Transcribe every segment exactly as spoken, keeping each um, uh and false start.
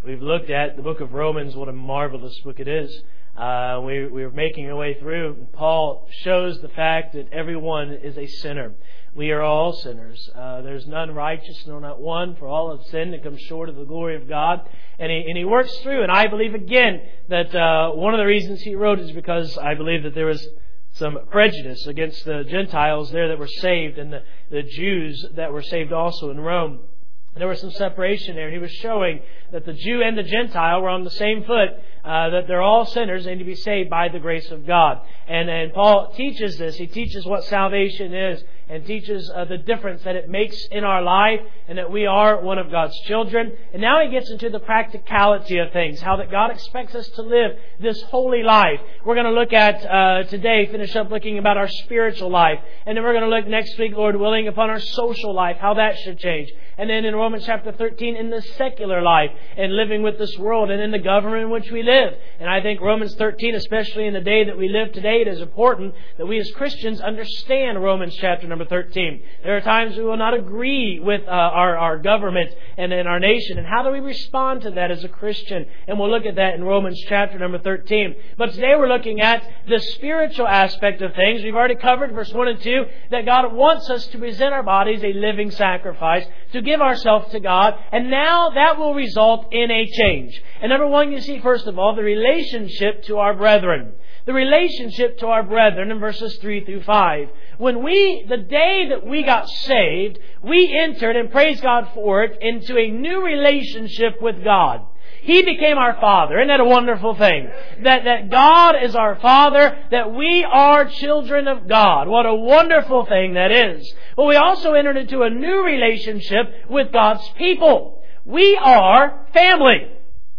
We've looked at the book of Romans, what a marvelous book it is. Uh, we, we're making our way through. And Paul shows the fact that everyone is a sinner. We are all sinners. Uh, there's none righteous, no, not one. For all have sinned and come short of the glory of God. And he, and he works through. And I believe again that uh, one of the reasons he wrote is because I believe that there was some prejudice against the Gentiles there that were saved and the, the Jews that were saved also in Rome. There was some separation there. And he was showing that the Jew and the Gentile were on the same foot, uh, that they're all sinners and to be saved by the grace of God. And, and Paul teaches this. He teaches what salvation is and teaches uh, the difference that it makes in our life and that we are one of God's children. And now he gets into the practicality of things, how that God expects us to live this holy life. We're going to look at uh, today, finish up looking about our spiritual life. And then we're going to look next week, Lord willing, upon our social life, how that should change. And then in Romans chapter thirteen, in the secular life and living with this world and in the government in which we live. And I think Romans thirteen, especially in the day that we live today, it is important that we as Christians understand Romans chapter number thirteen. There are times we will not agree with uh, our, our government and in our nation. And how do we respond to that as a Christian? And we'll look at that in Romans chapter number thirteen. But today we're looking at the spiritual aspect of things. We've already covered verse one and two, that God wants us to present our bodies a living sacrifice, to give ourselves to God, and now that will result in a change. And number one, you see, first of all, the relationship to our brethren. The relationship to our brethren in verses three through five. When we, the day that we got saved, we entered, and praise God for it, into a new relationship with God. He became our Father. Isn't that a wonderful thing? That, that God is our Father, that we are children of God. What a wonderful thing that is. But we also entered into a new relationship with God's people. We are family.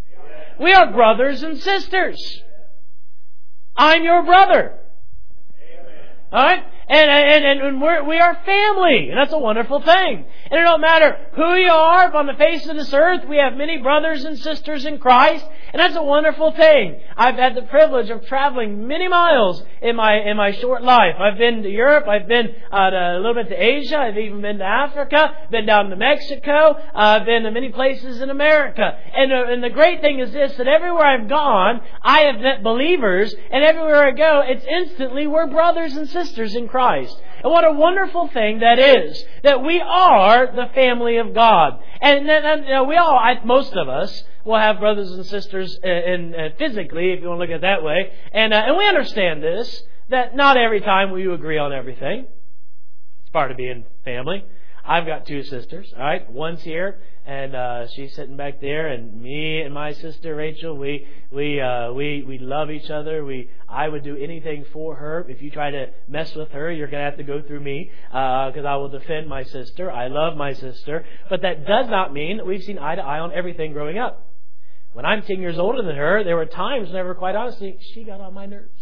We are brothers and sisters. I'm your brother. Alright? And, and, and we're, we are family. And that's a wonderful thing. And it don't matter who you are upon the face of this earth. We have many brothers and sisters in Christ. And that's a wonderful thing. I've had the privilege of traveling many miles in my in my short life. I've been to Europe. I've been uh, to, a little bit to Asia. I've even been to Africa. Been down to Mexico. Uh, I've been to many places in America. And, uh, and the great thing is this, that everywhere I've gone, I have met believers. And everywhere I go, it's instantly we're brothers and sisters in Christ. And what a wonderful thing that is, that we are the family of God. And, and you know, we all, I, most of us, will have brothers and sisters in, in, uh, physically, if you want to look at it that way. And, uh, and we understand this, that not every time will you agree on everything. It's part of being family. I've got two sisters, all right? One's here, and uh, she's sitting back there, and me and my sister Rachel, we we uh, we we love each other. We I would do anything for her. If you try to mess with her, you're going to have to go through me, because uh, I will defend my sister. I love my sister, but that does not mean that we've seen eye to eye on everything growing up. When I'm ten years older than her, there were times, never quite honestly, she got on my nerves.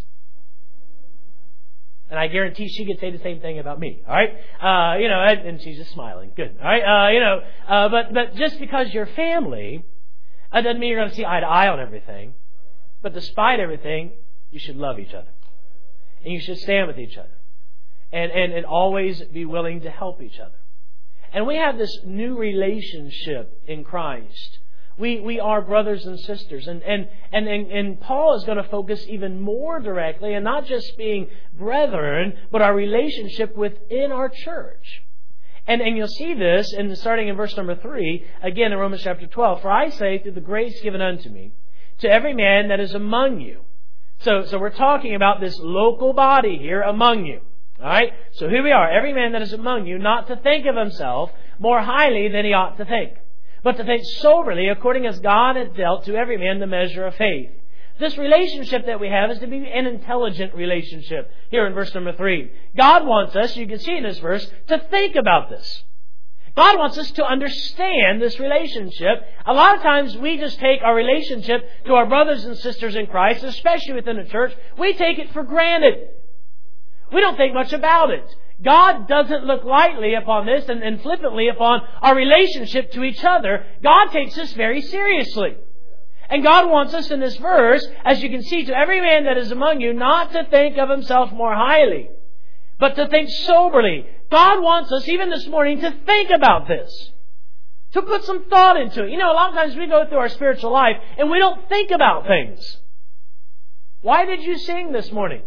And I guarantee she could say the same thing about me. All right, uh, you know, and, and she's just smiling. Good. All right, uh, you know, uh, but but just because you're family, that doesn't mean you're going to see eye to eye on everything. But despite everything, you should love each other, and you should stand with each other, and and and always be willing to help each other. And we have this new relationship in Christ. We we are brothers and sisters. And, and, and, and, and Paul is going to focus even more directly, and not just being brethren, but our relationship within our church. And, and you'll see this in starting in verse number three, again in Romans chapter twelve. For I say, through the grace given unto me, to every man that is among you. So, so we're talking about this local body here among you. Alright? So here we are, every man that is among you, not to think of himself more highly than he ought to think, but to think soberly, according as God has dealt to every man the measure of faith. This relationship that we have is to be an intelligent relationship. Here in verse number three. God wants us, you can see in this verse, to think about this. God wants us to understand this relationship. A lot of times we just take our relationship to our brothers and sisters in Christ, especially within the church, we take it for granted. We don't think much about it. God doesn't look lightly upon this and, and flippantly upon our relationship to each other. God takes this very seriously. And God wants us in this verse, as you can see, to every man that is among you, not to think of himself more highly, but to think soberly. God wants us, even this morning, to think about this. To put some thought into it. You know, a lot of times we go through our spiritual life and we don't think about things. Why did you sing this morning?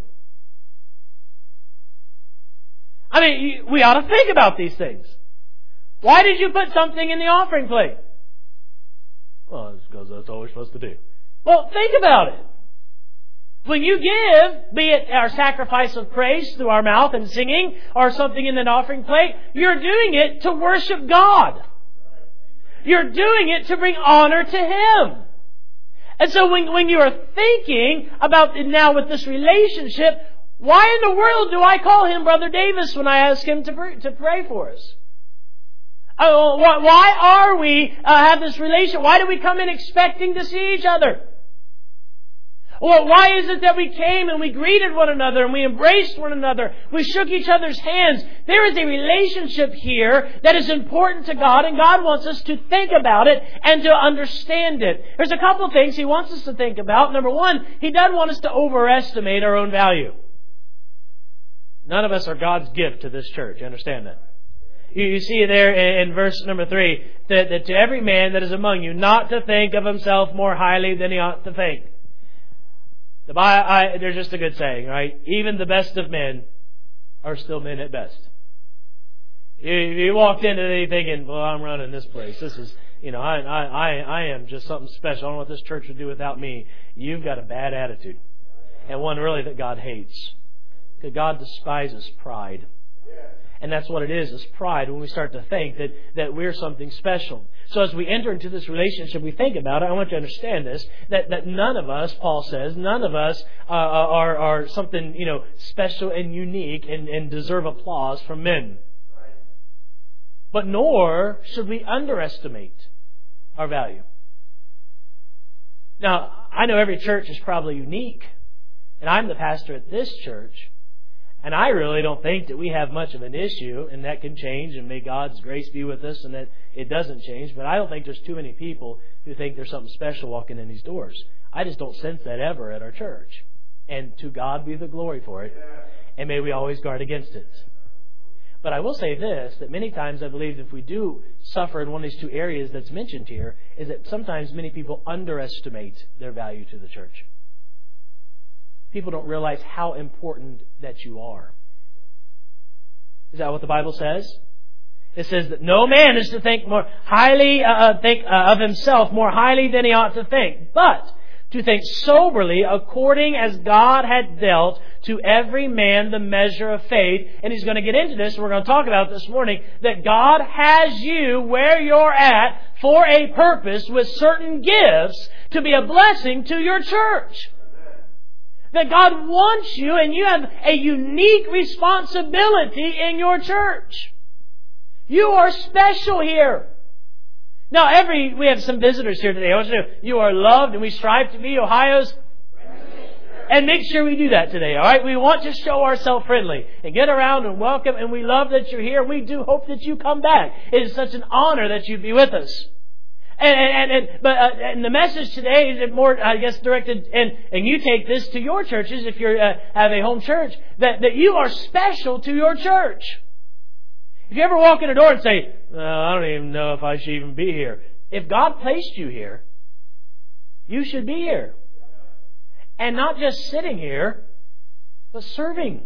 I mean, we ought to think about these things. Why did you put something in the offering plate? Well, it's because that's all we're supposed to do. Well, think about it. When you give, be it our sacrifice of praise through our mouth and singing, or something in an offering plate, you're doing it to worship God. You're doing it to bring honor to Him. And so when, when you are thinking about now with this relationship, why in the world do I call him Brother Davis when I ask him to pray, to pray for us? Oh, why are we uh, have this relation? Why do we come in expecting to see each other? Well, why is it that we came and we greeted one another and we embraced one another? We shook each other's hands. There is a relationship here that is important to God, and God wants us to think about it and to understand it. There's a couple of things He wants us to think about. Number one, He doesn't want us to overestimate our own value. None of us are God's gift to this church. You understand that? You, you see there in, in verse number three, that, that to every man that is among you, not to think of himself more highly than he ought to think. The, I, there's just a good saying, right? Even the best of men are still men at best. You, you walked into it thinking, well, I'm running this place. This is, you know, I, I, I am just something special. I don't know what this church would do without me. You've got a bad attitude. And one really that God hates. Because God despises pride. And that's what it is, is pride, when we start to think that, that we're something special. So as we enter into this relationship, we think about it. I want you to understand this, that, that none of us, Paul says, none of us uh, are, are something, you know, special and unique and, and deserve applause from men. But nor should we underestimate our value. Now, I know every church is probably unique, and I'm the pastor at this church. And I really don't think that we have much of an issue, and that can change, and may God's grace be with us, and that it doesn't change. But I don't think there's too many people who think there's something special walking in these doors. I just don't sense that ever at our church. And to God be the glory for it, and may we always guard against it. But I will say this, that many times I believe if we do suffer in one of these two areas that's mentioned here, is that sometimes many people underestimate their value to the church. People don't realize how important that you are. Is that what the Bible says? It says that no man is to think more highly, uh, think uh, of himself more highly than he ought to think, but to think soberly according as God had dealt to every man the measure of faith. And he's going to get into this, and we're going to talk about it this morning, that God has you where you're at for a purpose with certain gifts to be a blessing to your church. That God wants you, and you have a unique responsibility in your church. You are special here. Now, every we have some visitors here today. I want you to know, you are loved, and we strive to be Ohio's. And make sure we do that today, all right? We want to show ourselves friendly and get around and welcome, and we love that you're here. We do hope that you come back. It is such an honor that you be with us. And, and, and but uh, and the message today is more, I guess, directed, and, and you take this to your churches if you uh, have a home church, that, that you are special to your church. If you ever walk in a door and say, oh, I don't even know if I should even be here. If God placed you here, you should be here. And not just sitting here, but serving.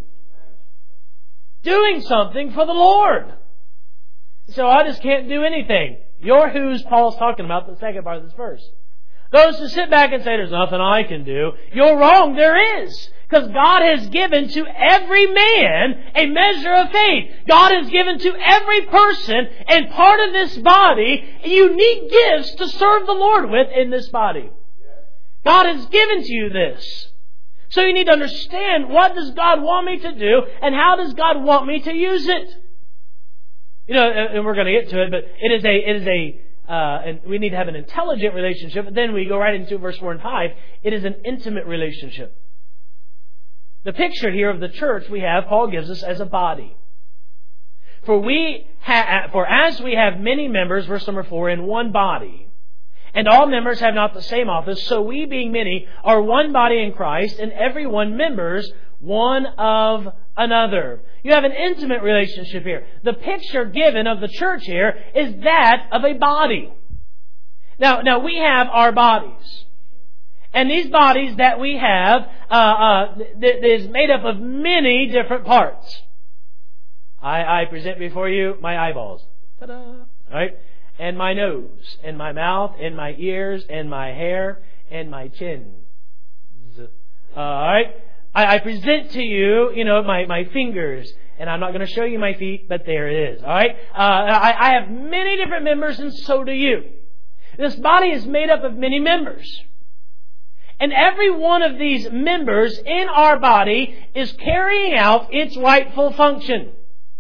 Doing something for the Lord. So I just can't do anything. You're who's Paul's talking about, the second part of this verse. Those who sit back and say, there's nothing I can do. You're wrong, there is. Because God has given to every man a measure of faith. God has given to every person and part of this body unique gifts to serve the Lord with in this body. God has given to you this. So you need to understand, what does God want me to do and how does God want me to use it? You know, and we're going to get to it, but it is a, it is a, uh, and we need to have an intelligent relationship. But then we go right into verse four and five. It is an intimate relationship. The picture here of the church we have, Paul gives us as a body. For we, ha- for as we have many members, verse number four, in one body, and all members have not the same office, so we, being many, are one body in Christ, and every one members one of another. You have an intimate relationship here. The picture given of the church here is that of a body. Now, now we have our bodies. And these bodies that we have uh, uh, th- th- is made up of many different parts. I, I present before you my eyeballs. Ta-da! Right? And my nose, and my mouth, and my ears, and my hair, and my chin. Uh, Alright? I, I present to you, you know, my, my fingers. And I'm not going to show you my feet, but there it is. Alright? Uh, I, I have many different members, and so do you. This body is made up of many members. And every one of these members in our body is carrying out its rightful function.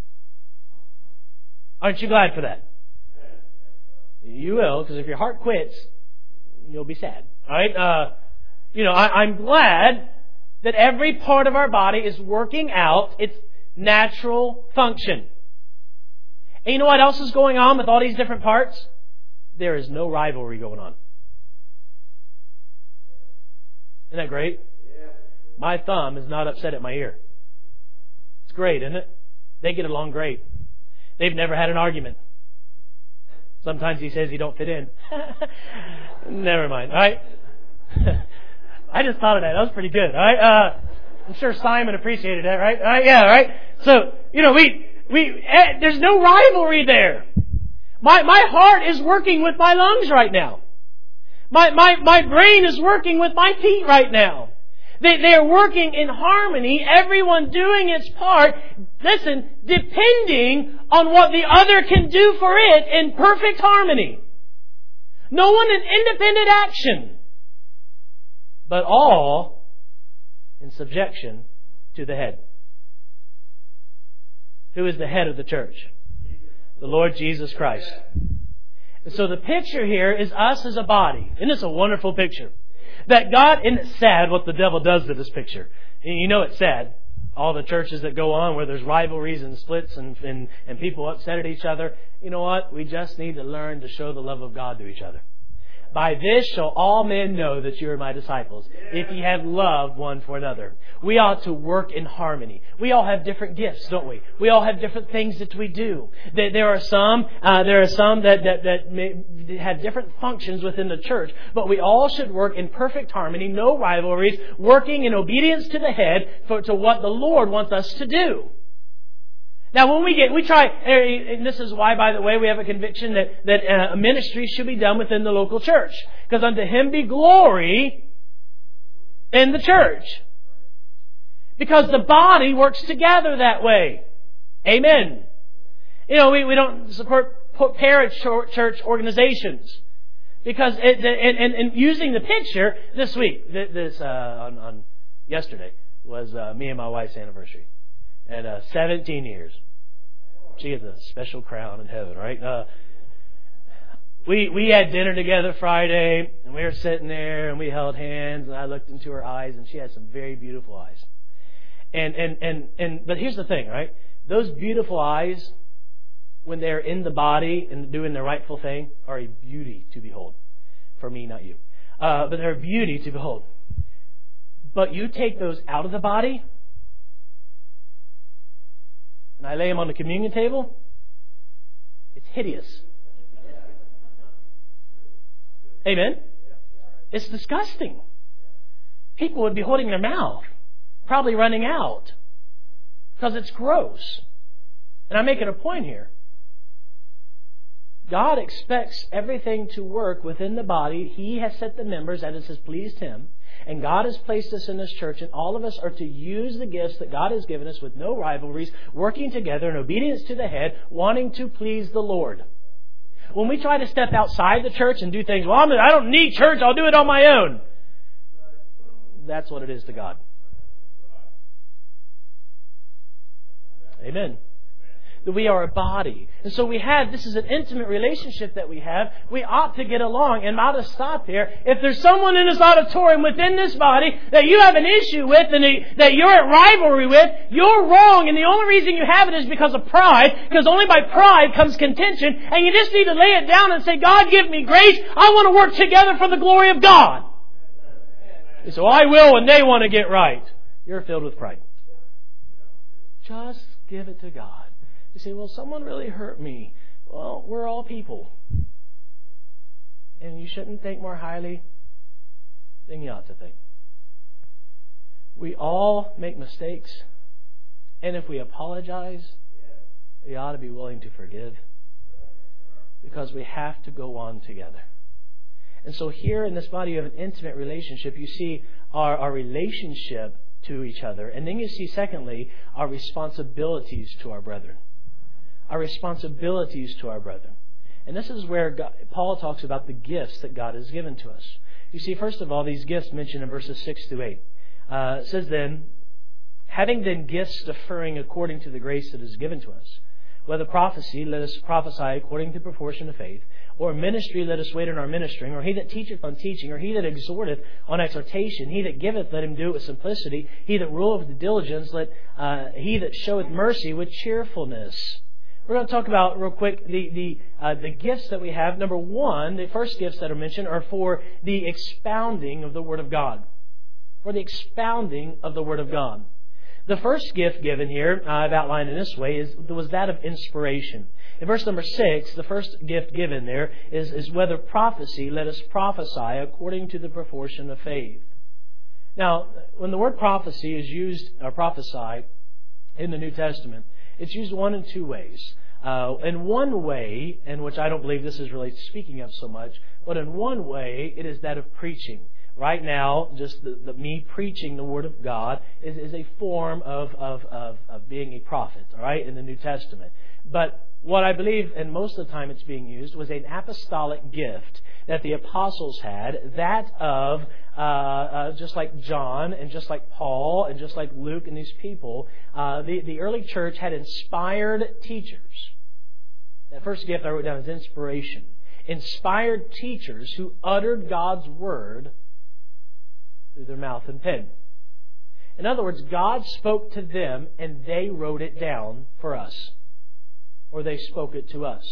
Aren't you glad for that? You will, because if your heart quits, you'll be sad. Alright? Uh, you know, I, I'm glad that every part of our body is working out its natural function. And you know what else is going on with all these different parts? There is no rivalry going on. Isn't that great? My thumb is not upset at my ear. It's great, isn't it? They get along great. They've never had an argument. Sometimes he says he don't fit in. Never mind. All right. I just thought of that. That was pretty good. All right. Uh, I'm sure Simon appreciated that, right? All right. Yeah. All right. So you know, we we eh, there's no rivalry there. My my heart is working with my lungs right now. My my my brain is working with my feet right now. They, they are working in harmony, everyone doing its part, listen, depending on what the other can do for it in perfect harmony. No one in independent action, but all in subjection to the head. Who is the head of the church? The Lord Jesus Christ. And so the picture here is us as a body. Isn't this a wonderful picture? That God, isn't it sad what the devil does to this picture? And you know it's sad. All the churches that go on where there's rivalries and splits and, and, and people upset at each other. You know what? We just need to learn to show the love of God to each other. By this shall all men know that you are my disciples, if ye have love one for another. We ought to work in harmony. We all have different gifts, don't we? We all have different things that we do. There are some, uh, there are some that that that may have different functions within the church, but we all should work in perfect harmony, no rivalries, working in obedience to the head for to what the Lord wants us to do. Now, when we get, we try, and this is why, by the way, we have a conviction that, that uh, ministry should be done within the local church. Because unto Him be glory in the church. Because the body works together that way. Amen. You know, we, we don't support parachurch organizations. Because, it, and, and, and using the picture, this week, this, uh, on, on yesterday, was uh, me and my wife's anniversary. At uh, seventeen years. She gets a special crown in heaven, right? Uh, we we had dinner together Friday, and we were sitting there, and we held hands, and I looked into her eyes, and she had some very beautiful eyes. And and and and but here's the thing, right? Those beautiful eyes, when they're in the body and doing the rightful thing, are a beauty to behold. For me, not you. Uh, but they're a beauty to behold. But you take those out of the body, and I lay them on the communion table, it's hideous. Amen? It's disgusting. People would be holding their mouth, probably running out, because it's gross. And I'm making a point here. God expects everything to work within the body. He has set the members as has pleased Him. And God has placed us in this church, and all of us are to use the gifts that God has given us with no rivalries, working together in obedience to the head, wanting to please the Lord. When we try to step outside the church and do things, well, I'm, I don't need church, I'll do it on my own. That's what it is to God. Amen. That we are a body. And so we have, this is an intimate relationship that we have. We ought to get along. And I'll just stop here. If there's someone in this auditorium within this body that you have an issue with and that you're at rivalry with, you're wrong. And the only reason you have it is because of pride. Because only by pride comes contention. And you just need to lay it down and say, God, give me grace. I want to work together for the glory of God. So I will when they want to get right. You're filled with pride. Just give it to God. You say, well, someone really hurt me. Well, we're all people. And you shouldn't think more highly than you ought to think. We all make mistakes. And if we apologize, we ought to be willing to forgive. Because we have to go on together. And so here in this body you have an intimate relationship. You see our, our relationship to each other. And then you see, secondly, our responsibilities to our brethren. Our responsibilities to our brethren. And this is where God, Paul talks about the gifts that God has given to us. You see, first of all, these gifts mentioned in verses six through eight. Uh, it says then, having then gifts differing according to the grace that is given to us, whether prophecy, let us prophesy according to the proportion of faith, or ministry, let us wait on our ministering, or he that teacheth on teaching, or he that exhorteth on exhortation, he that giveth, let him do it with simplicity, he that ruleth with diligence, let uh, he that showeth mercy with cheerfulness. We're going to talk about real quick the the uh, the gifts that we have. Number one, the first gifts that are mentioned are for the expounding of the Word of God. For the expounding of the Word of God. The first gift given here, uh, I've outlined in this way, is was that of inspiration. In verse number six, the first gift given there is, is whether prophecy, let us prophesy according to the proportion of faith. Now, when the word prophecy is used, or prophesy, in the New Testament, it's used one in two ways. Uh, in one way, in which I don't believe this is really speaking of so much, but in one way, it is that of preaching. Right now, just the, the me preaching the Word of God is, is a form of, of, of, of being a prophet, all right, in the New Testament. But what I believe, and most of the time it's being used, was an apostolic gift that the apostles had, that of, uh, uh, just like John, and just like Paul, and just like Luke and these people, uh, the, the early church had inspired teachers. That first gift I wrote down is inspiration. Inspired teachers who uttered God's Word through their mouth and pen. In other words, God spoke to them and they wrote it down for us. Or they spoke it to us.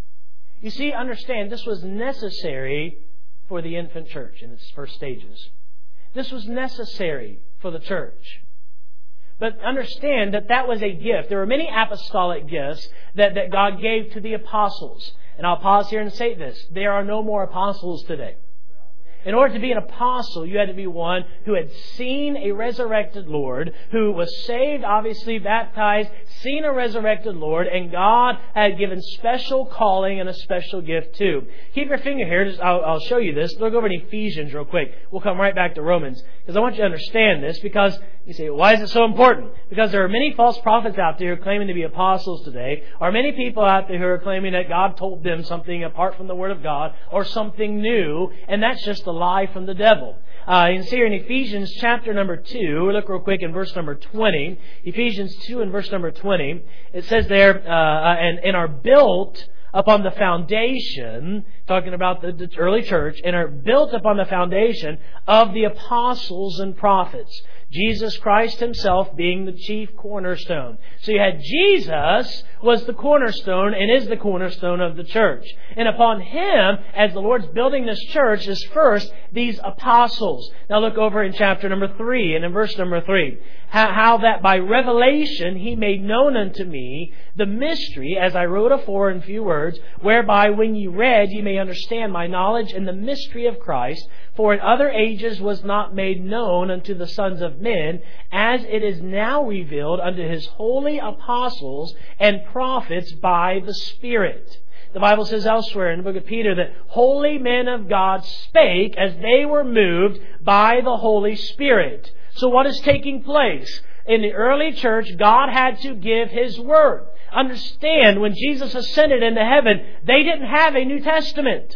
You see, understand, this was necessary for the infant church in its first stages. This was necessary for the church. But understand that that was a gift. There were many apostolic gifts that, that God gave to the apostles. And I'll pause here and say this. There are no more apostles today. In order to be an apostle, you had to be one who had seen a resurrected Lord, who was saved, obviously baptized, seen a resurrected Lord, and God had given special calling and a special gift too. Keep your finger here. Just, I'll, I'll show you this. Look over in Ephesians real quick. We'll come right back to Romans, because I want you to understand this, because you say, why is it so important? Because there are many false prophets out there claiming to be apostles today, or many people out there who are claiming that God told them something apart from the Word of God, or something new, and that's just a lie from the devil. Uh, you can see here in Ephesians chapter number two, look real quick in verse number twenty. Ephesians two and verse number twenty. It says there, uh, and, and are built upon the foundation, talking about the, the early church, and are built upon the foundation of the apostles and prophets. Jesus Christ Himself being the chief cornerstone. So you had Jesus was the cornerstone and is the cornerstone of the church. And upon Him, as the Lord's building this church, is first these apostles. Now look over in chapter number three and in verse number three. How, how that by revelation He made known unto me the mystery, as I wrote afore in few words, whereby when ye read ye may understand my knowledge in the mystery of Christ, for in other ages was not made known unto the sons of men, as it is now revealed unto His holy apostles and prophets by the Spirit. The Bible says elsewhere in the book of Peter that holy men of God spake as they were moved by the Holy Spirit. So what is taking place? In the early church, God had to give His Word. Understand, when Jesus ascended into heaven, they didn't have a New Testament.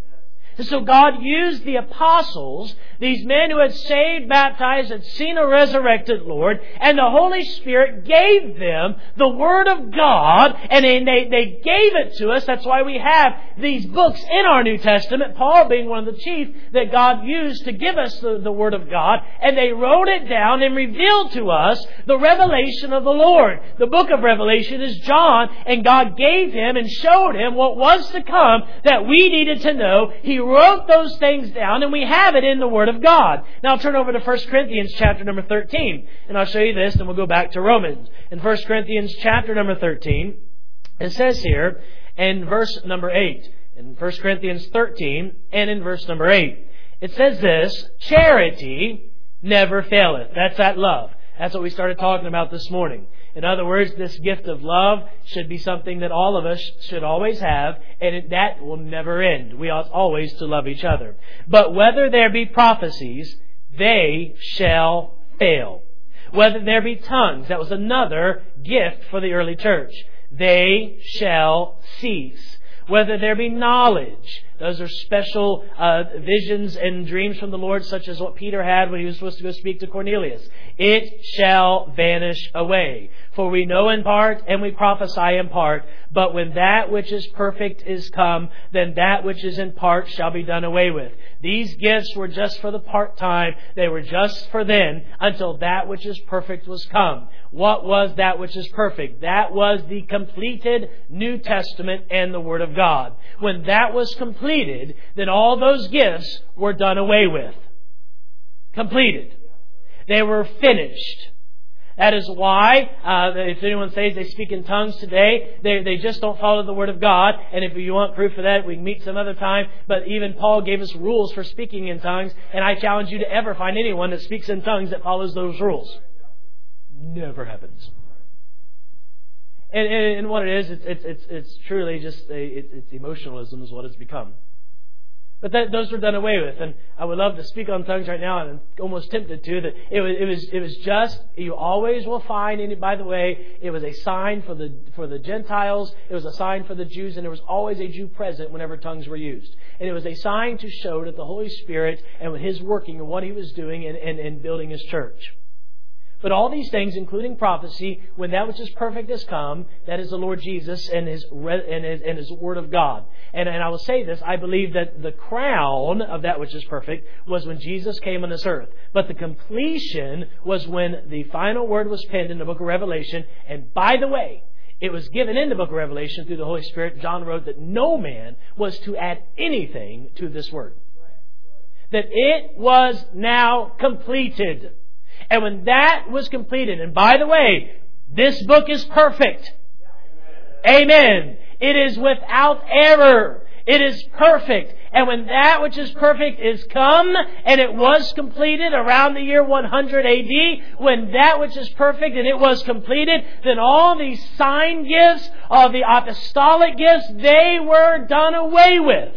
And so God used the apostles, these men who had saved, baptized, had seen a resurrected Lord, and the Holy Spirit gave them the Word of God, and they, they gave it to us. That's why we have these books in our New Testament, Paul being one of the chief that God used to give us the, the Word of God, and they wrote it down and revealed to us the revelation of the Lord. The book of Revelation is John, and God gave him and showed him what was to come that we needed to know. He wrote those things down, and we have it in the Word of God. Now turn over to First Corinthians chapter number thirteen. And I'll show you this, and we'll go back to Romans. In First Corinthians chapter number thirteen, it says here in verse number eight, in First Corinthians thirteen and in verse number eight, it says this, charity never faileth. That's that love. That's what we started talking about this morning. In other words, this gift of love should be something that all of us should always have, and it, that will never end. We ought always to love each other. But whether there be prophecies, they shall fail. Whether there be tongues, that was another gift for the early church, they shall cease. Whether there be knowledge, those are special uh, visions and dreams from the Lord, such as what Peter had when he was supposed to go speak to Cornelius. It shall vanish away. For we know in part and we prophesy in part. But when that which is perfect is come, then that which is in part shall be done away with. These gifts were just for the part-time. They were just for then, until that which is perfect was come. What was that which is perfect? That was the completed New Testament and the Word of God. When that was completed, then all those gifts were done away with. Completed. They were finished. That is why, uh, if anyone says they speak in tongues today, they, they just don't follow the Word of God. And if you want proof of that, we can meet some other time. But even Paul gave us rules for speaking in tongues. And I challenge you to ever find anyone that speaks in tongues that follows those rules. Never happens. And, and, and what it is, it's, it's, it's, it's truly just a, it, it's emotionalism is what it's become. But that, those were done away with, and I would love to speak on tongues right now, and I'm almost tempted to. That it was, it was, it was just. You always will find. And by the way, it was a sign for the for the Gentiles. It was a sign for the Jews, and there was always a Jew present whenever tongues were used. And it was a sign to show that the Holy Spirit and His working and what He was doing and and, and building His church. But all these things, including prophecy, when that which is perfect has come, that is the Lord Jesus and His and His, and His Word of God. And, and I will say this, I believe that the crown of that which is perfect was when Jesus came on this earth. But the completion was when the final word was penned in the book of Revelation. And by the way, it was given in the book of Revelation through the Holy Spirit. John wrote that no man was to add anything to this word. That it was now completed. And when that was completed, and by the way, this book is perfect. Amen. It is without error. It is perfect. And when that which is perfect is come, and it was completed around the year one hundred A D, when that which is perfect and it was completed, then all these sign gifts, all the apostolic gifts, they were done away with.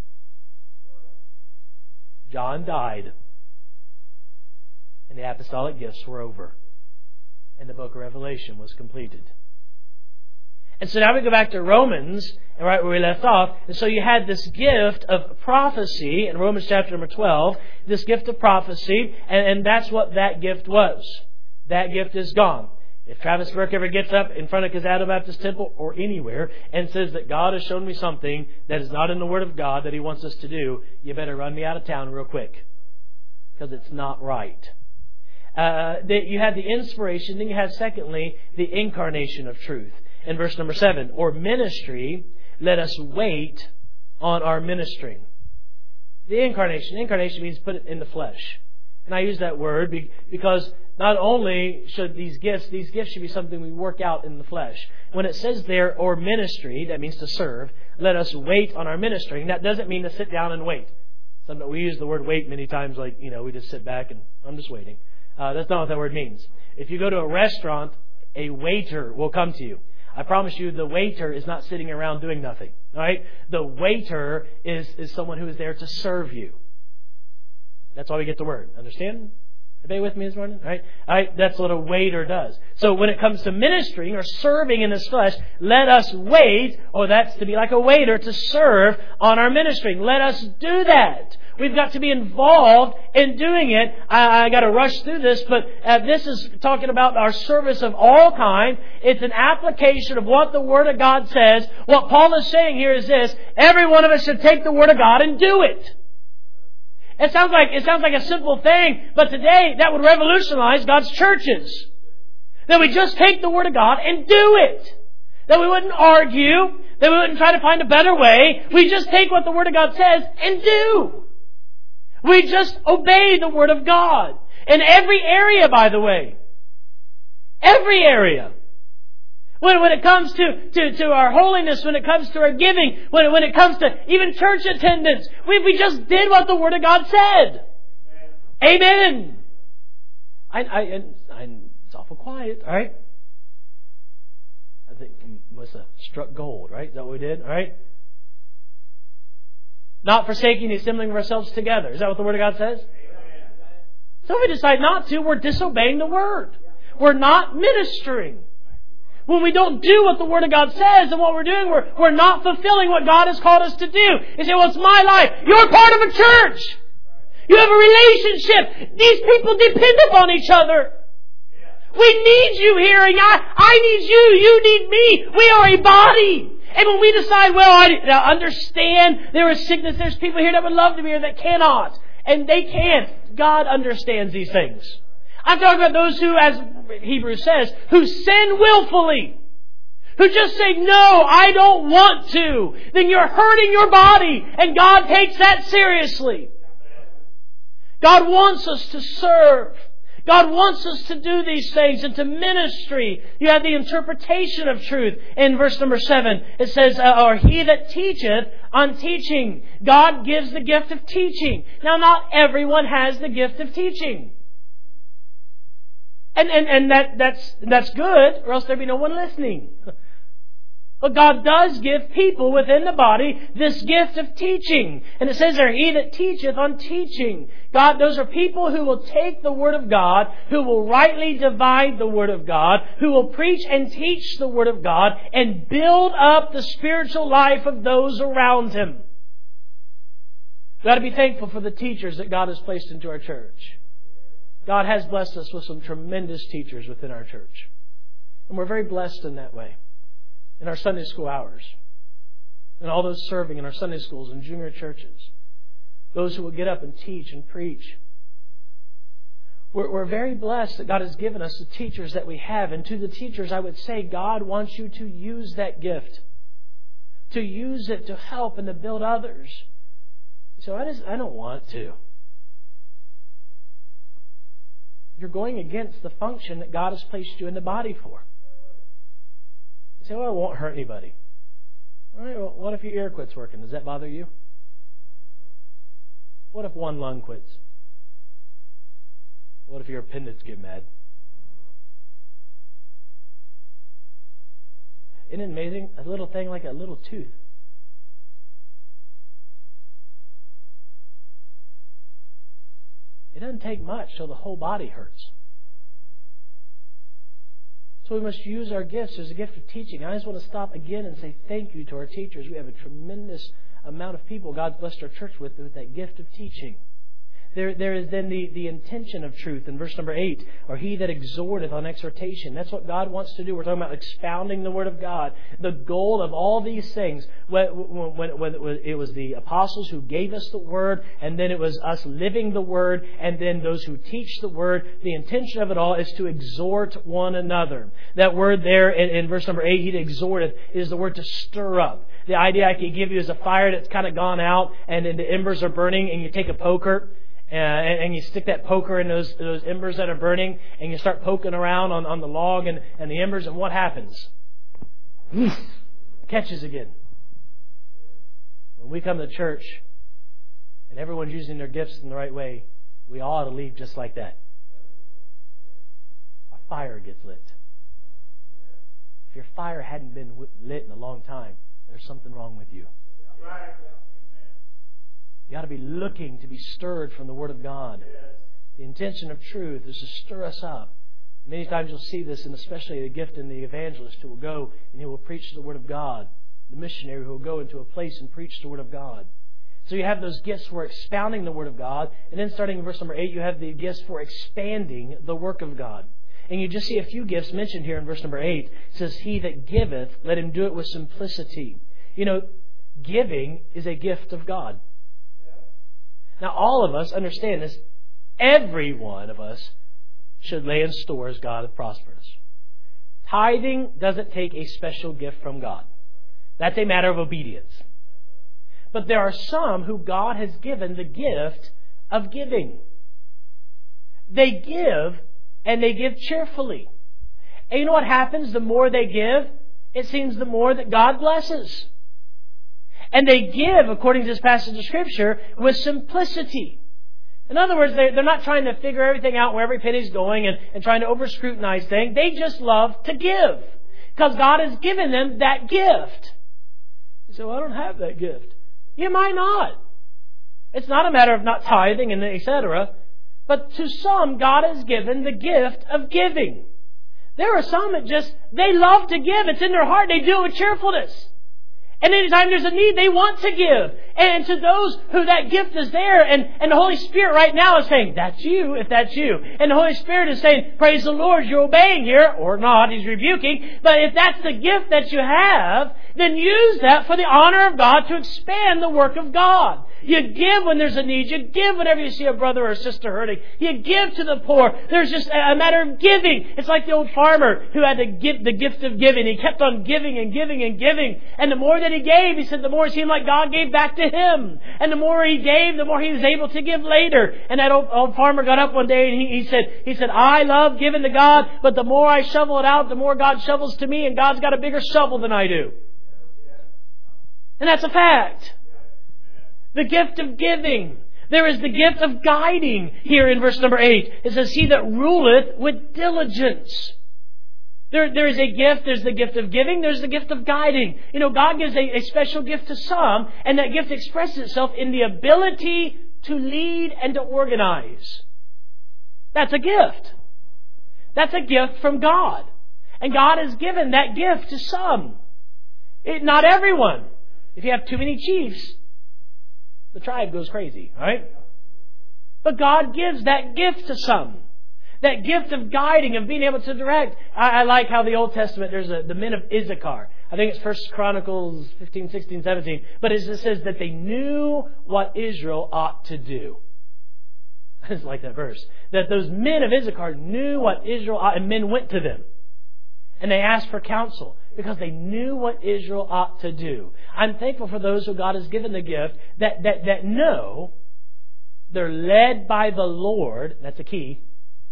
John died. And the apostolic gifts were over. And the book of Revelation was completed. And so now we go back to Romans, and right where we left off. And so you had this gift of prophecy in Romans chapter number twelve. This gift of prophecy. And, and that's what that gift was. That gift is gone. If Travis Burke ever gets up in front of Cazado Baptist Temple or anywhere and says that God has shown me something that is not in the Word of God that He wants us to do, you better run me out of town real quick. Because it's not right. Uh, that you had the inspiration, then you had secondly the incarnation of truth. In verse number seven, or ministry, let us wait on our ministering. The incarnation. Incarnation means put it in the flesh. And I use that word because not only should these gifts, these gifts should be something we work out in the flesh. When it says there, or ministry, that means to serve, let us wait on our ministering. That doesn't mean to sit down and wait. Sometimes we use the word wait many times like, you know, we just sit back and I'm just waiting. Uh, that's not what that word means. If you go to a restaurant, a waiter will come to you. I promise you, the waiter is not sitting around doing nothing. All right? The waiter is, is someone who is there to serve you. That's why we get the word. Understand? Everybody with me this morning? All right? All right? That's what a waiter does. So when it comes to ministering or serving in this flesh, let us wait, or that's to be like a waiter, to serve on our ministering. Let us do that. We've got to be involved in doing it. I, I got to rush through this, but uh, this is talking about our service of all kind. It's an application of what the Word of God says. What Paul is saying here is this: every one of us should take the Word of God and do it. It sounds like it sounds like a simple thing, but today that would revolutionize God's churches. That we just take the Word of God and do it. That we wouldn't argue. That we wouldn't try to find a better way. We just take what the Word of God says and do. We just obey the Word of God. In every area, by the way. Every area. When, when it comes to, to, to our holiness, when it comes to our giving, when, when it comes to even church attendance, we, we just did what the Word of God said. Amen. Amen. I, I, and, I, it's awful quiet, all right? I think Melissa struck gold, right? Is that what we did? All right? Not forsaking the assembling of ourselves together. Is that what the Word of God says? So if we decide not to, we're disobeying the Word. We're not ministering. When we don't do what the Word of God says, and what we're doing, we're, we're not fulfilling what God has called us to do. You say, well, it's my life. You're part of a church. You have a relationship. These people depend upon each other. We need you here, and I, I need you. You need me. We are a body. And when we decide, well, I now understand there is sickness. There's people here that would love to be here that cannot. And they can't. God understands these things. I'm talking about those who, as Hebrews says, who sin willfully. Who just say, no, I don't want to. Then you're hurting your body. And God takes that seriously. God wants us to serve. God wants us to do these things and to ministry. You have the interpretation of truth. In verse number seven, it says, or he that teacheth on teaching. God gives the gift of teaching. Now, not everyone has the gift of teaching. And, and, and that, that's, that's good, or else there'd be no one listening. But God does give people within the body this gift of teaching. And it says there, he that teacheth on teaching. God, those are people who will take the Word of God, who will rightly divide the Word of God, who will preach and teach the Word of God, and build up the spiritual life of those around him. We've got to be thankful for the teachers that God has placed into our church. God has blessed us with some tremendous teachers within our church. And we're very blessed in that way. In our Sunday school hours. And all those serving in our Sunday schools and junior churches. Those who will get up and teach and preach. We're, we're very blessed that God has given us the teachers that we have. And to the teachers, I would say, God wants you to use that gift. To use it to help and to build others. So I just, I don't want to. You're going against the function that God has placed you in the body for. You say, well, it won't hurt anybody. All right, well, what if your ear quits working? Does that bother you? What if one lung quits? What if your appendix get mad? Isn't it amazing? A little thing like a little tooth. It doesn't take much till the whole body hurts. So we must use our gifts. There's a gift of teaching. I just want to stop again and say thank you to our teachers. We have a tremendous amount of people God's blessed our church with with that gift of teaching. There, there is then the, the intention of truth in verse number eight, or he that exhorteth on exhortation. That's what God wants to do. We're talking about expounding the Word of God. The goal of all these things, when, when, when it was the apostles who gave us the Word, and then it was us living the Word, and then those who teach the Word, the intention of it all is to exhort one another. That word there in, in verse number eight, he that exhorteth, is the word to stir up. The idea I could give you is a fire that's kind of gone out, and then the embers are burning, and you take a poker, And, and you stick that poker in those those embers that are burning, and you start poking around on, on the log and, and the embers, and what happens? Catches again. When we come to church and everyone's using their gifts in the right way, we all ought to leave just like that. A fire gets lit. If your fire hadn't been lit in a long time, there's something wrong with you. Right. You ought to be looking to be stirred from the Word of God. The intention of truth is to stir us up. Many times you'll see this, and especially the gift in the evangelist who will go and he will preach the Word of God. The missionary who will go into a place and preach the Word of God. So you have those gifts for expounding the Word of God. And then starting in verse number eight, you have the gifts for expanding the work of God. And you just see a few gifts mentioned here in verse number eight. It says, he that giveth, let him do it with simplicity. You know, giving is a gift of God. Now, all of us understand this. Every one of us should lay in store as God has prospered us. Tithing doesn't take a special gift from God. That's a matter of obedience. But there are some who God has given the gift of giving. They give, and they give cheerfully. And you know what happens? The more they give, it seems the more that God blesses. And they give, according to this passage of Scripture, with simplicity. In other words, they're, they're not trying to figure everything out where every penny's going and, and trying to over-scrutinize things. They just love to give. Because God has given them that gift. You say, well, I don't have that gift. You might not. It's not a matter of not tithing and et cetera. But to some, God has given the gift of giving. There are some that just, they love to give. It's in their heart. They do it with cheerfulness. And anytime there's a need, they want to give. And to those who that gift is there, and, and the Holy Spirit right now is saying, that's you, if that's you. And the Holy Spirit is saying, praise the Lord, you're obeying here, or not, He's rebuking. But if that's the gift that you have, then use that for the honor of God to expand the work of God. You give when there's a need. You give whenever you see a brother or a sister hurting. You give to the poor. There's just a matter of giving. It's like the old farmer who had to give the gift of giving. He kept on giving and giving and giving. And the more that he gave, he said, the more it seemed like God gave back to him. And the more he gave, the more he was able to give later. And that old, old farmer got up one day and he, he said, he said, I love giving to God, but the more I shovel it out, the more God shovels to me, and God's got a bigger shovel than I do. And that's a fact. The gift of giving. There is the gift of guiding here in verse number eight. It says, he that ruleth with diligence. There, there is a gift. There's the gift of giving. There's the gift of guiding. You know, God gives a, a special gift to some, and that gift expresses itself in the ability to lead and to organize. That's a gift. That's a gift from God. And God has given that gift to some. It, not everyone. If you have too many chiefs, the tribe goes crazy, right? But God gives that gift to some. That gift of guiding, of being able to direct. I, I like how the Old Testament, there's a, the men of Issachar. I think it's First Chronicles fifteen, sixteen, seventeen. But it says that they knew what Israel ought to do. I just like that verse. That those men of Issachar knew what Israel ought, and men went to them. And they asked for counsel because they knew what Israel ought to do. I'm thankful for those who God has given the gift that, that, that know they're led by the Lord. That's a key.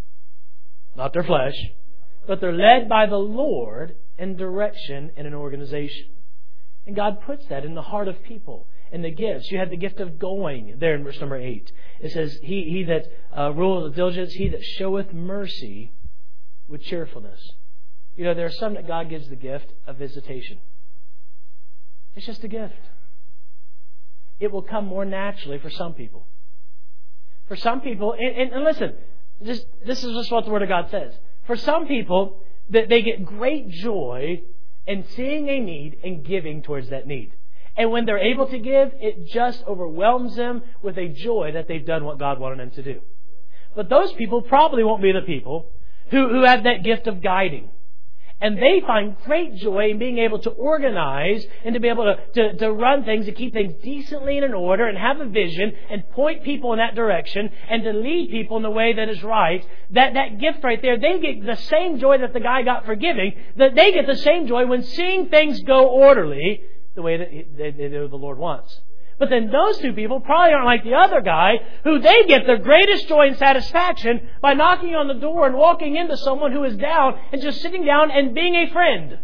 Not their flesh. But they're led by the Lord in direction in an organization. And God puts that in the heart of people. And the gifts. You had the gift of going there in verse number eight. It says, He, he that uh, ruleth with diligence, he that showeth mercy with cheerfulness. You know, there are some that God gives the gift of visitation. It's just a gift. It will come more naturally for some people. For some people, and, and, and listen, just, this is just what the Word of God says. For some people, that they get great joy in seeing a need and giving towards that need. And when they're able to give, it just overwhelms them with a joy that they've done what God wanted them to do. But those people probably won't be the people who, who have that gift of guiding. And they find great joy in being able to organize and to be able to, to, to run things, to keep things decently and in order and have a vision and point people in that direction and to lead people in the way that is right. That, that gift right there, they get the same joy that the guy got for giving, that they get the same joy when seeing things go orderly the way that they, they, the Lord wants. But then those two people probably aren't like the other guy, who they get their greatest joy and satisfaction by knocking on the door and walking into someone who is down and just sitting down and being a friend.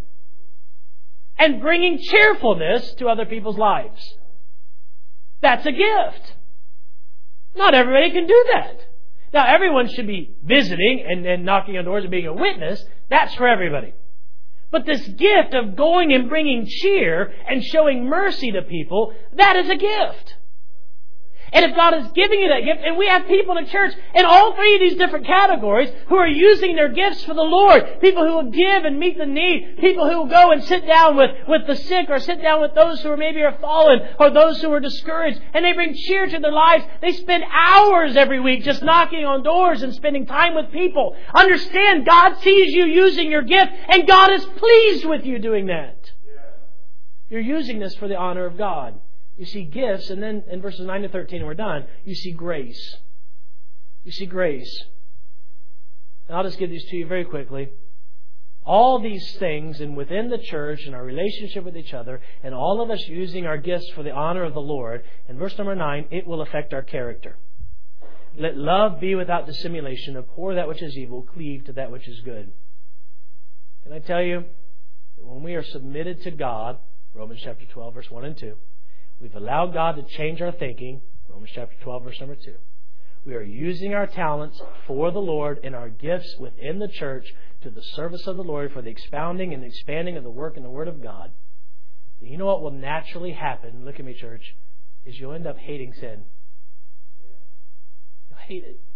And bringing cheerfulness to other people's lives. That's a gift. Not everybody can do that. Now everyone should be visiting and, and knocking on doors and being a witness. That's for everybody. But this gift of going and bringing cheer and showing mercy to people, that is a gift. And if God is giving you that gift, and we have people in the church in all three of these different categories who are using their gifts for the Lord. People who will give and meet the need. People who will go and sit down with, with the sick, or sit down with those who are maybe are fallen, or those who are discouraged. And they bring cheer to their lives. They spend hours every week just knocking on doors and spending time with people. Understand, God sees you using your gift, and God is pleased with you doing that. You're using this for the honor of God. You see gifts, and then in verses nine to thirteen, and we're done, you see grace. You see grace. And I'll just give these to you very quickly. All these things, and within the church and our relationship with each other, and all of us using our gifts for the honor of the Lord, in verse number nine, it will affect our character. Let love be without dissimulation. Abhor that which is evil. Cleave to that which is good. Can I tell you that when we are submitted to God, Romans chapter twelve, verse one and two, we've allowed God to change our thinking, Romans chapter twelve, verse number two. We are using our talents for the Lord and our gifts within the church to the service of the Lord for the expounding and expanding of the work and the Word of God. And you know what will naturally happen? Look at me, church. Is you'll end up hating sin. You'll hate it.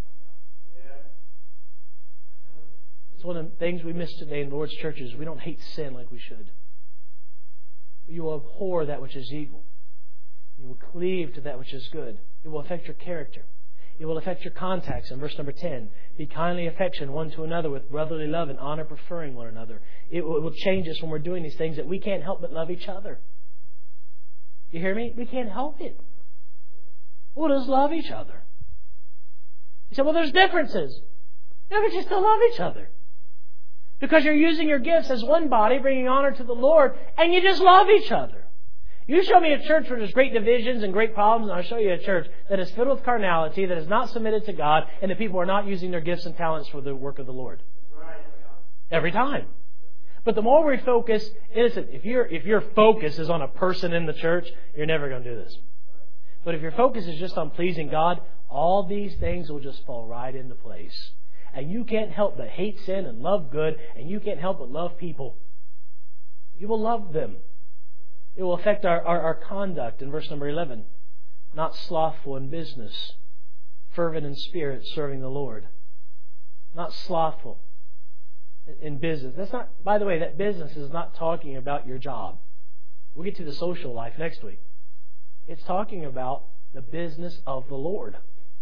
It's one of the things we miss today in the Lord's churches. We don't hate sin like we should. You will abhor that which is evil. You will cleave to that which is good. It will affect your character. It will affect your contacts. In verse number ten, be kindly affectioned one to another with brotherly love and honor, preferring one another. It will, it will change us when we're doing these things that we can't help but love each other. You hear me? We can't help it. We'll just love each other. You say, well, there's differences. No, but you still love each other. Because you're using your gifts as one body, bringing honor to the Lord, and you just love each other. You show me a church where there's great divisions and great problems, and I'll show you a church that is filled with carnality, that is not submitted to God, and the people are not using their gifts and talents for the work of the Lord. Every time. But the more we focus, listen, if your if your focus is on a person in the church, you're never going to do this. But if your focus is just on pleasing God, all these things will just fall right into place. And you can't help but hate sin and love good, and you can't help but love people. You will love them. It will affect our, our, our conduct in verse number eleven. Not slothful in business, fervent in spirit, serving the Lord. Not slothful in business. That's not, by the way, that business is not talking about your job. We'll get to the social life next week. It's talking about the business of the Lord.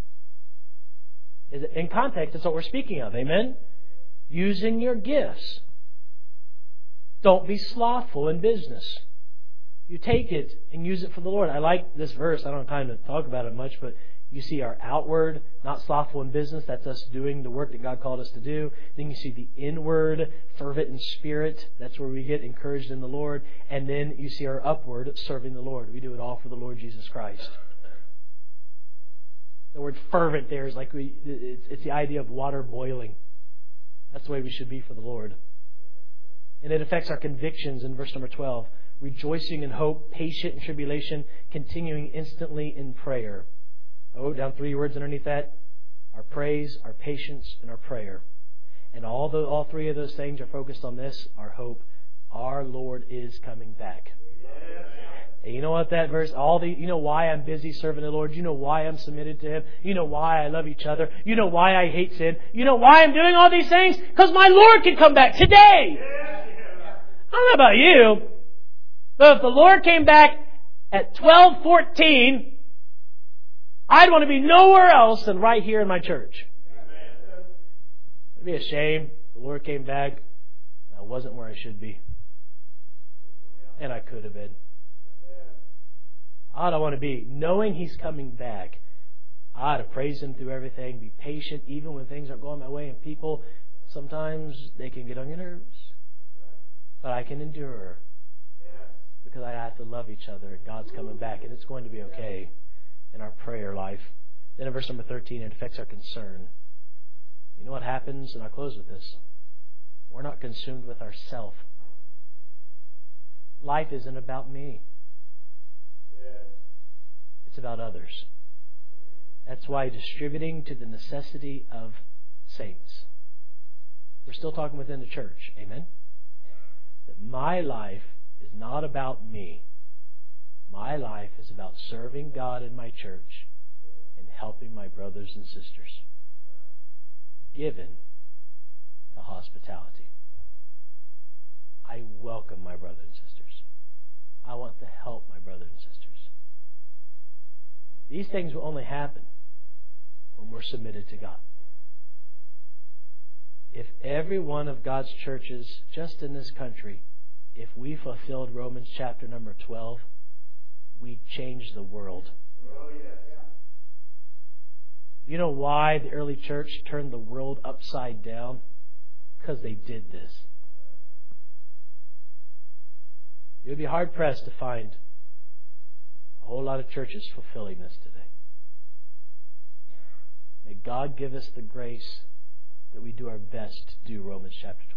In context, that's what we're speaking of. Amen? Using your gifts. Don't be slothful in business. You take it and use it for the Lord. I like this verse. I don't have time to talk about it much, but you see our outward, not slothful in business. That's us doing the work that God called us to do. Then you see the inward, fervent in spirit. That's where we get encouraged in the Lord. And then you see our upward, serving the Lord. We do it all for the Lord Jesus Christ. The word fervent there is like we, it's, it's the idea of water boiling. That's the way we should be for the Lord. And it affects our convictions in verse number twelve. Rejoicing in hope, patient in tribulation, continuing instantly in prayer. Oh, down three words underneath that. Our praise, our patience, and our prayer. And all the, all three of those things are focused on this, our hope. Our Lord is coming back. And you know what that verse, all the, you know why I'm busy serving the Lord. You know why I'm submitted to Him. You know why I love each other. You know why I hate sin. You know why I'm doing all these things? Because my Lord can come back today. I don't know about you, but if the Lord came back at twelve fourteen, I'd want to be nowhere else than right here in my church. It'd be a shame. The Lord came back, and I wasn't where I should be. And I could have been. I don't want to be. Knowing He's coming back, I ought to praise Him through everything, be patient, even when things aren't going my way, and people, sometimes they can get on your nerves. But I can endure. Because I have to love each other, and God's coming back, and it's going to be okay in our prayer life. Then in verse number thirteen, it affects our concern. You know what happens? And I'll close with this. We're not consumed with ourself. Life isn't about me. It's about others. That's why distributing to the necessity of saints. We're still talking within the church. Amen? That my life is not about me. My life is about serving God in my church and helping my brothers and sisters. Given to hospitality. I welcome my brothers and sisters. I want to help my brothers and sisters. These things will only happen when we're submitted to God. If every one of God's churches just in this country, if we fulfilled Romans chapter number twelve, we'd change the world. Oh, yeah. You know why the early church turned the world upside down? Because they did this. You would be hard-pressed to find a whole lot of churches fulfilling this today. May God give us the grace that we do our best to do Romans chapter twelve.